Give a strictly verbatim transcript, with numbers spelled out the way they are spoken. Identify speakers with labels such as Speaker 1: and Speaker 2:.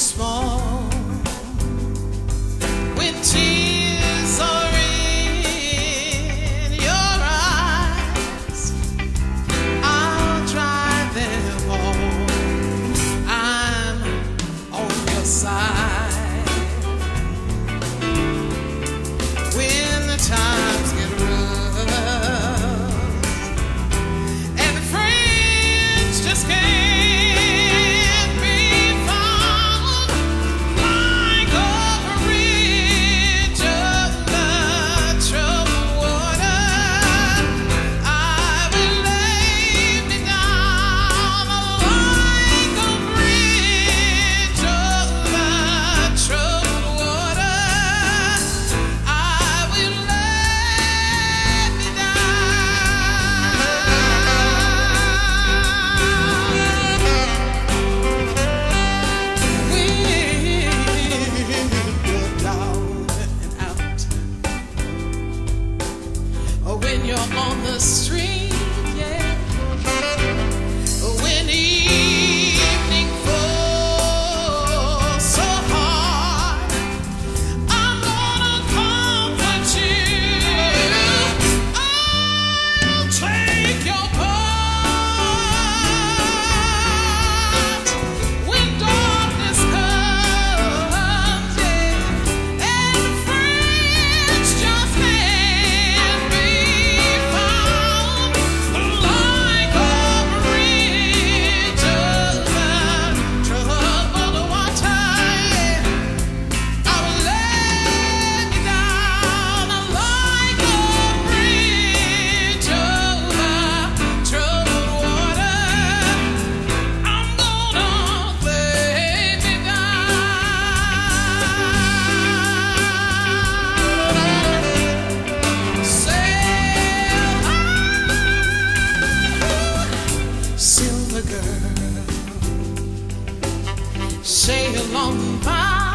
Speaker 1: small. When tears are in your eyes, I'll dry them all. I'm on your side. When the times get rough and the friends just can't when you're on the street, yeah. When evening falls so hard, I'm gonna comfort you. I'll take your part when darkness comes, yeah. And friends just can't be girl, sail on by.